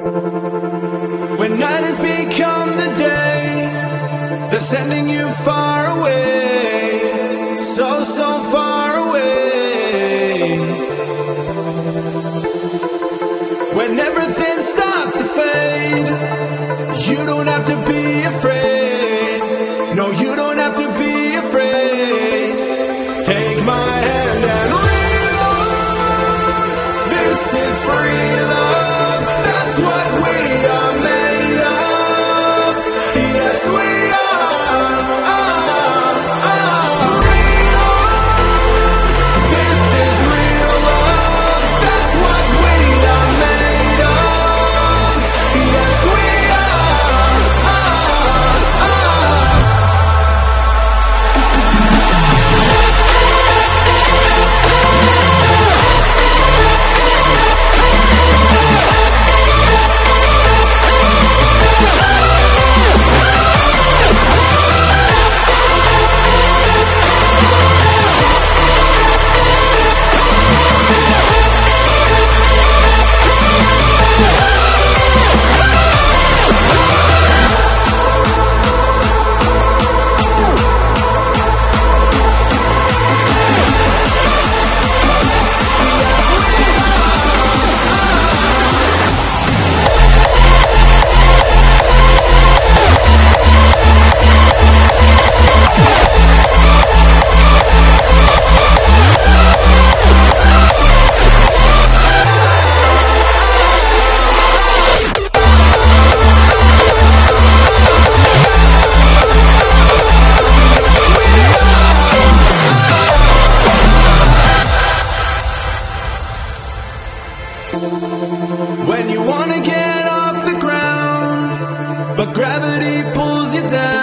When night has become the day, they're sending you far away, so, so far away. When everything starts to fade, you don't have to be afraid. No, you don't have to be afraid. Take my hand and reload. This is free love. That's what we are made of. Yes, we are. Reload. This is real love. That's what we are made of. Yes, we are. When you wanna get off the ground, but gravity pulls you down.